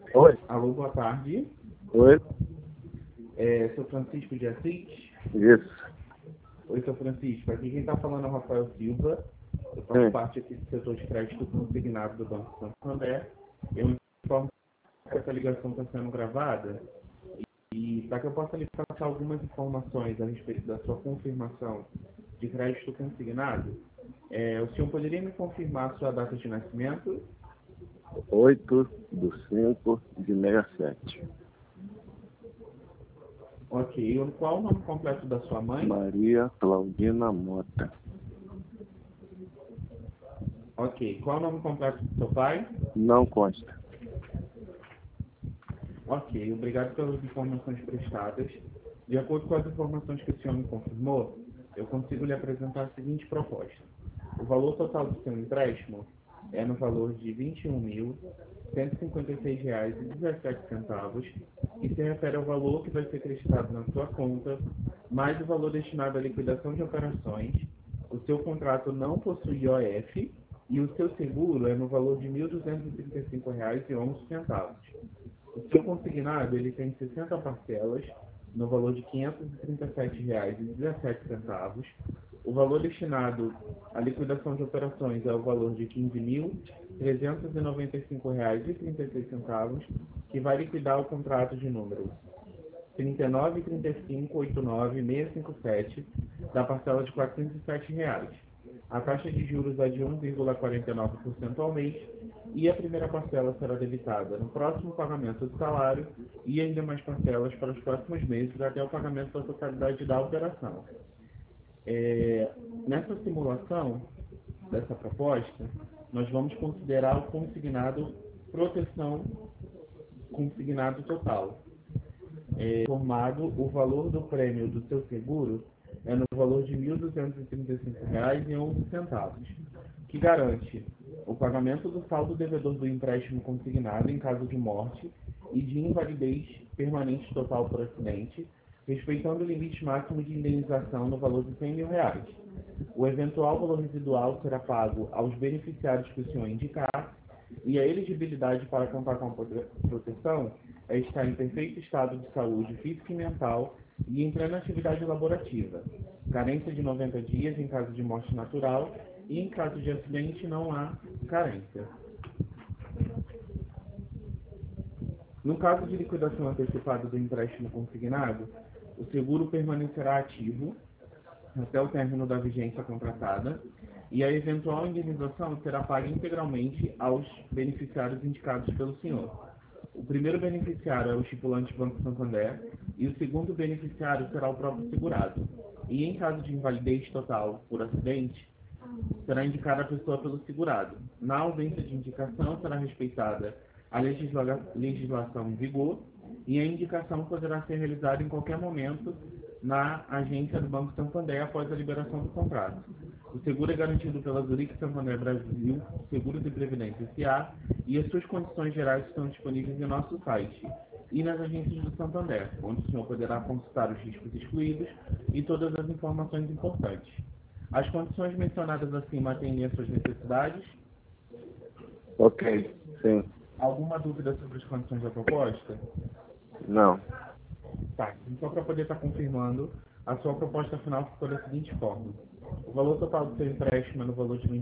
Oi? Alô, boa tarde. Oi? Sou Francisco de Assis. Isso. Oi, sou Francisco. Aqui quem está falando é o Rafael Silva. Eu faço Sim. parte aqui do setor de crédito consignado do Banco Santander. Eu informo que essa ligação está sendo gravada e para que eu possa lhe passar algumas informações a respeito da sua confirmação de crédito consignado, o senhor poderia me confirmar a sua data de nascimento? 8/5/67. Ok. E qual o nome completo da sua mãe? Maria Claudina Mota. Ok. Qual o nome completo do seu pai? Não consta. Ok, obrigado pelas informações prestadas. De acordo com as informações que o senhor me confirmou, eu consigo lhe apresentar a seguinte proposta. O valor total do seu empréstimo é no valor de R$ 21.156,17 e se refere ao valor que vai ser acrescentado na sua conta, mais o valor destinado à liquidação de operações. O seu contrato não possui IOF e o seu seguro é no valor de R$ 1.235,11. O seu consignado ele tem 60 parcelas, no valor de R$ 537,17. O valor destinado à liquidação de operações é o valor de R$ 15.395,36, que vai liquidar o contrato de número 39.3589657 da parcela de R$ 407. A taxa de juros é de 1,49% ao mês e a primeira parcela será debitada no próximo pagamento do salário e ainda mais parcelas para os próximos meses até o pagamento da totalidade da operação. Nessa simulação dessa proposta, nós vamos considerar o consignado proteção consignado total. Formado, o valor do prêmio do seu seguro é no valor de R$ 1.235,11, que garante o pagamento do saldo devedor do empréstimo consignado em caso de morte e de invalidez permanente total por acidente, respeitando o limite máximo de indenização no valor de R$ 100 mil. O eventual valor residual será pago aos beneficiários que o senhor indicar e a elegibilidade para contar com a proteção é estar em perfeito estado de saúde física e mental e em plena atividade laborativa. Carência de 90 dias em caso de morte natural e em caso de acidente não há carência. No caso de liquidação antecipada do empréstimo consignado, o seguro permanecerá ativo até o término da vigência contratada e a eventual indenização será paga integralmente aos beneficiários indicados pelo senhor. O primeiro beneficiário é o estipulante Banco Santander e o segundo beneficiário será o próprio segurado. E em caso de invalidez total por acidente, será indicada a pessoa pelo segurado. Na ausência de indicação, será respeitada a legislação em vigor e a indicação poderá ser realizada em qualquer momento na agência do Banco Santander após a liberação do contrato. O seguro é garantido pela Zurich Santander Brasil, Seguros e Previdência S.A. e as suas condições gerais estão disponíveis em nosso site e nas agências do Santander, onde o senhor poderá consultar os riscos excluídos e todas as informações importantes. As condições mencionadas acima atendem às suas necessidades? Ok, sim. Alguma dúvida sobre as condições da proposta? Não. Tá, então para poder estar confirmando, a sua proposta final ficou da seguinte forma. O valor total do seu empréstimo é no valor de R$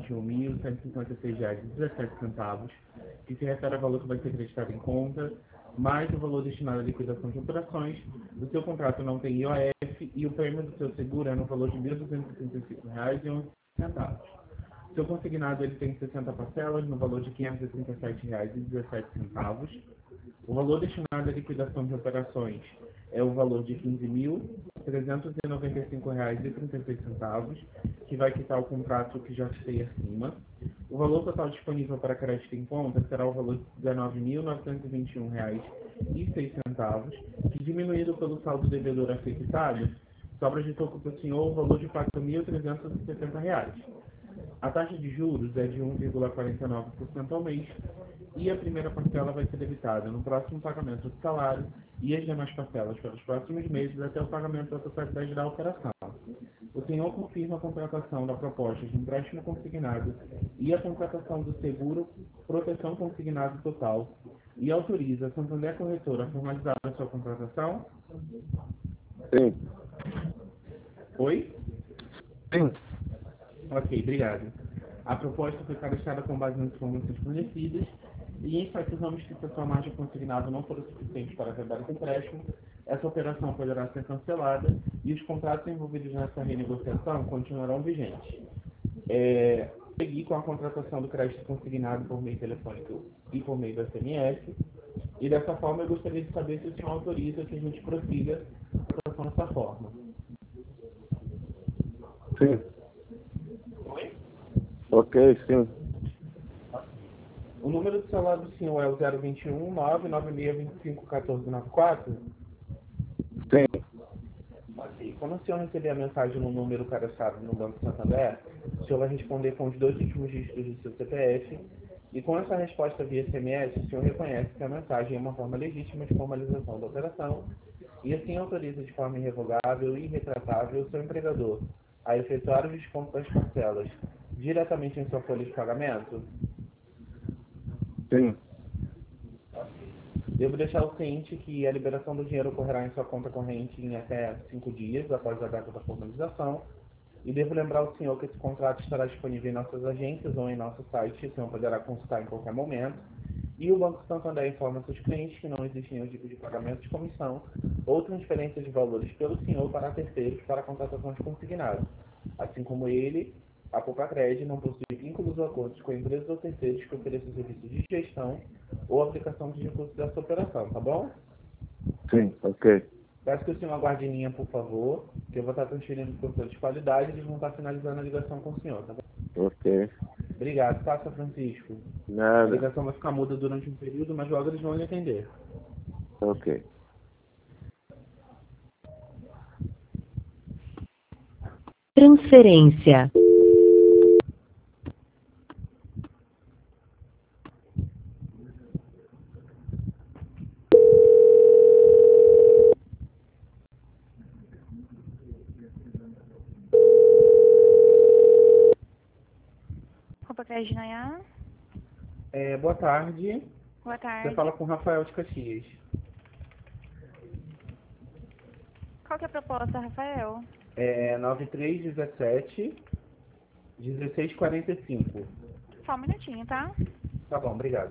21.156,17, que se refere ao valor que vai ser acreditado em conta, mais o valor destinado à liquidação de operações. O seu contrato não tem IOF e o prêmio do seu seguro é no valor de R$ 1.235,11. O seu consignado ele tem 60 parcelas no valor de R$ 537,17. O valor destinado à liquidação de operações é o valor de R$ 15.395,36, que vai quitar o contrato que já citei acima. O valor total disponível para crédito em conta será o valor de R$ 19.921,06, que diminuído pelo saldo devedor a ser quitado, sobra de toco para o senhor o valor de R$ 4.360. A taxa de juros é de 1,49% ao mês e a primeira parcela vai ser debitada no próximo pagamento do salário e as demais parcelas para os próximos meses até o pagamento da totalidade da operação. O senhor confirma a contratação da proposta de empréstimo consignado e a contratação do seguro proteção consignado total E autoriza a Santander Corretora a formalizar a sua contratação? Sim. Oi? Sim. Ok, obrigado. A proposta foi cadastrada com base nas informações fornecidas e enfatizamos que se a sua margem consignada não for o suficiente para quebrar esse empréstimo, essa operação poderá ser cancelada e os contratos envolvidos nessa renegociação continuarão vigentes. Seguir com a contratação do crédito consignado por meio telefônico e por meio do SMS. E dessa forma eu gostaria de saber se o senhor autoriza que a gente prossiga a contratação dessa forma. Sim. Oi? Ok, sim. O número do celular do senhor é o 021 99625 1494? Sim. Ok. Quando o senhor receber a mensagem no número cadastrado no Banco Santander, o senhor vai responder com os 2 últimos dígitos do seu CPF e com essa resposta via SMS, o senhor reconhece que a mensagem é uma forma legítima de formalização da operação e assim autoriza de forma irrevogável e irretratável o seu empregador a efetuar o desconto das parcelas diretamente em sua folha de pagamento. Sim. Devo deixar o ciente que a liberação do dinheiro ocorrerá em sua conta corrente em até 5 dias após a data da formalização. E devo lembrar ao senhor que esse contrato estará disponível em nossas agências ou em nosso site, o senhor poderá consultar em qualquer momento. E o Banco Santander informa seus clientes que não existe nenhum tipo de pagamento de comissão ou transferência de valores pelo senhor para terceiros para contratações consignadas. Assim como ele, a Poupa-Cred não possui vínculos ou acordos com empresas ou terceiros que ofereçam serviços de gestão ou aplicação de recursos dessa operação, tá bom? Sim, ok. Peço que o senhor aguarde em linha, por favor, que eu vou estar transferindo o controle de qualidade e eles vão estar finalizando a ligação com o senhor, tá bom? Ok. Obrigado, tá, São Francisco? A Nada. ligação vai ficar muda durante um período, mas logo eles vão lhe atender. Ok. Transferência. Poupa-Cred de Nayá. Boa tarde. Boa Você tarde. fala com o Rafael de Caxias. Qual que é a proposta, Rafael? 9317 1645. Só um minutinho, tá? Tá bom, obrigado.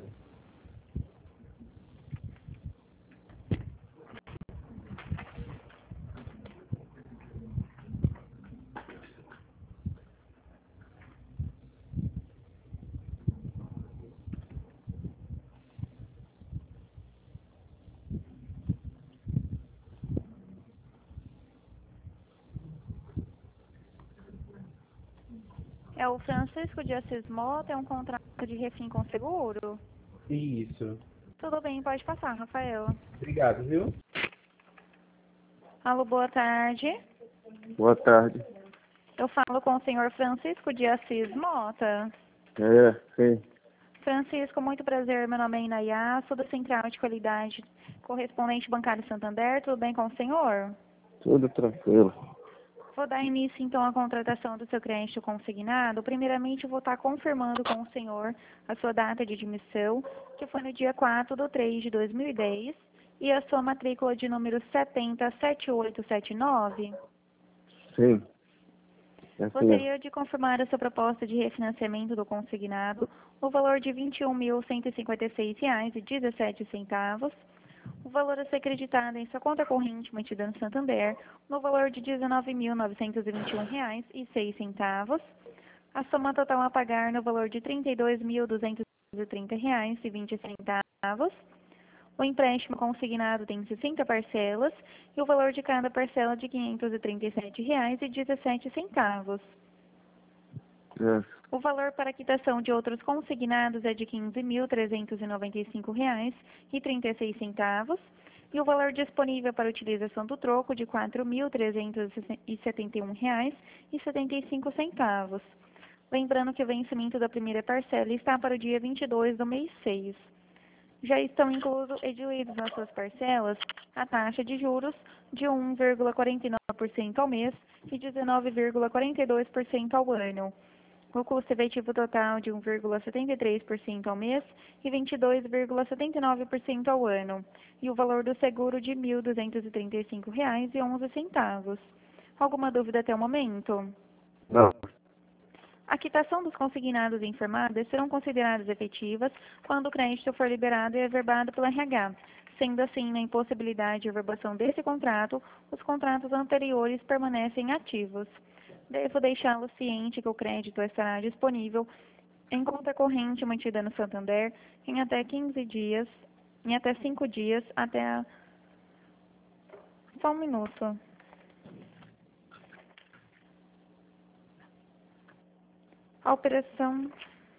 É o Francisco de Assis Mota, é um contrato de refim com seguro? Isso. Tudo bem, pode passar, Rafael. Obrigado, viu? Alô, boa tarde. Boa tarde. Eu falo com o senhor Francisco de Assis Mota. Sim. Francisco, muito prazer, meu nome é Inayá, sou da Central de Qualidade Correspondente Bancário Santander, tudo bem com o senhor? Tudo tranquilo. Vou dar início, então, à contratação do seu crédito consignado. Primeiramente, eu vou estar confirmando com o senhor a sua data de admissão, que foi no dia 4/3/2010, e a sua matrícula de número 707879. Sim. É assim mesmo. Gostaria de confirmar a sua proposta de refinanciamento do consignado, o valor de R$ 21.156,17. O valor a ser acreditado em sua conta corrente mantida no Santander, no valor de R$ 19.921,06. A soma total a pagar no valor de R$ 32.230,20. O empréstimo consignado tem 60 parcelas e o valor de cada parcela de R$ 537,17. É. O valor para quitação de outros consignados é de R$ 15.395,36 e o valor disponível para utilização do troco de R$ 4.371,75. Lembrando que o vencimento da primeira parcela está para o dia 22 do mês 6. Já estão inclusos e diluídos nas suas parcelas a taxa de juros de 1,49% ao mês e 19,42% ao ano. o custo efetivo total de 1,73% ao mês e 22,79% ao ano, e o valor do seguro de R$ 1.235,11. Alguma dúvida até o momento? Não. A quitação dos consignados e informadas serão consideradas efetivas quando o crédito for liberado e averbado pelo RH. Sendo assim, na impossibilidade de averbação desse contrato, os contratos anteriores permanecem ativos. Devo deixá-lo ciente que o crédito estará disponível em conta corrente mantida no Santander em até 5 dias, Só um minuto. A operação...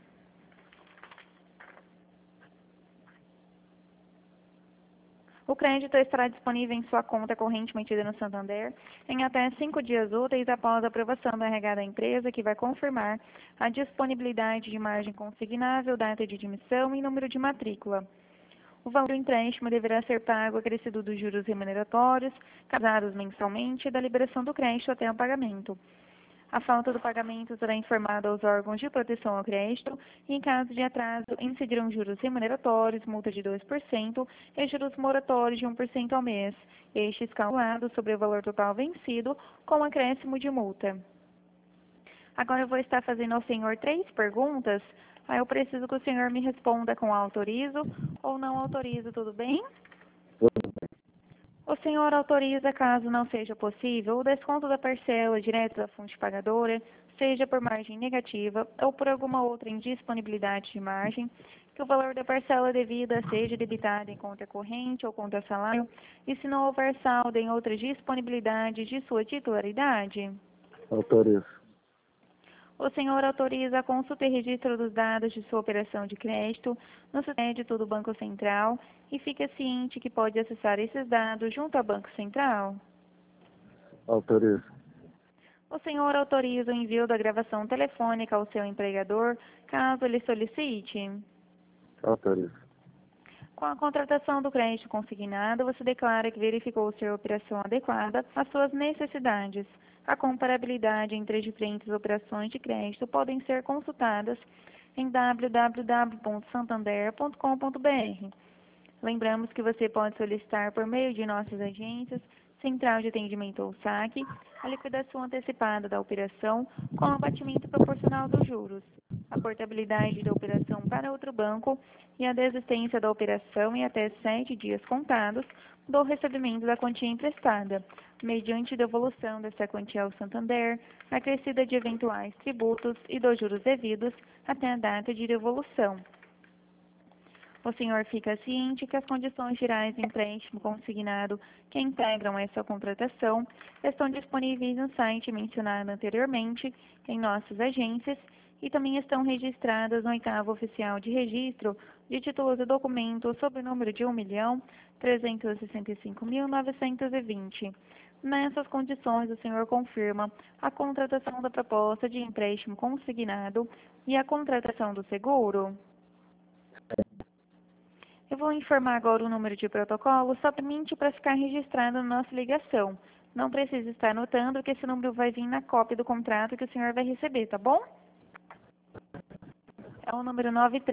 O crédito estará disponível em sua conta corrente mantida no Santander em até 5 dias úteis após a aprovação do RH da empresa, que vai confirmar a disponibilidade de margem consignável, data de admissão e número de matrícula. O valor do empréstimo deverá ser pago acrescido dos juros remuneratórios, casados mensalmente, e da liberação do crédito até o pagamento. A falta do pagamento será informada aos órgãos de proteção ao crédito e, em caso de atraso, incidirão juros remuneratórios, multa de 2% e juros moratórios de 1% ao mês, estes calculados sobre o valor total vencido com acréscimo de multa. Agora eu vou estar fazendo ao senhor 3 perguntas. Aí eu preciso que o senhor me responda com autorizo ou não autorizo, tudo bem? O senhor autoriza, caso não seja possível, o desconto da parcela direto da fonte pagadora, seja por margem negativa ou por alguma outra indisponibilidade de margem, que o valor da parcela devida seja debitado em conta corrente ou conta salário, e se não houver saldo em outra disponibilidade de sua titularidade? Autorizo. O senhor autoriza a consulta e registro dos dados de sua operação de crédito no crédito do Banco Central e fica ciente que pode acessar esses dados junto ao Banco Central? Autorizo. O senhor autoriza o envio da gravação telefônica ao seu empregador, caso ele solicite? Autorizo. Com a contratação do crédito consignado, você declara que verificou ser a operação adequada às suas necessidades. A comparabilidade entre as diferentes operações de crédito podem ser consultadas em www.santander.com.br. Lembramos que você pode solicitar por meio de nossas agências, Central de Atendimento ou SAC, a liquidação antecipada da operação com abatimento proporcional dos juros, a portabilidade da operação para outro banco e a desistência da operação em até 7 dias contados do recebimento da quantia emprestada, mediante devolução dessa quantia ao Santander, acrescida de eventuais tributos e dos juros devidos até a data de devolução. O senhor fica ciente que as condições gerais do empréstimo consignado que integram essa contratação estão disponíveis no site mencionado anteriormente, em nossas agências, e também estão registradas no 8º Oficial de Registro de Títulos e Documentos sob o número de 1.365.920. Nessas condições, o senhor confirma a contratação da proposta de empréstimo consignado e a contratação do seguro? Eu vou informar agora o número de protocolo somente para ficar registrado na nossa ligação. Não precisa estar anotando que esse número vai vir na cópia do contrato que o senhor vai receber, tá bom? É o número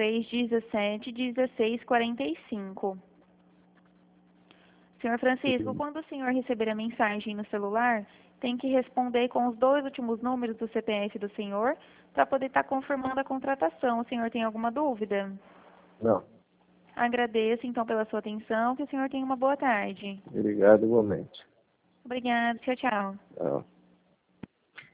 93171645. Senhor Francisco, quando o senhor receber a mensagem no celular, tem que responder com os 2 últimos números do CPF do senhor para poder estar confirmando a contratação. O senhor tem alguma dúvida? Não. Agradeço, então, pela sua atenção. Que o senhor tenha uma boa tarde. Obrigado igualmente. Obrigada. Tchau, tchau. Tchau.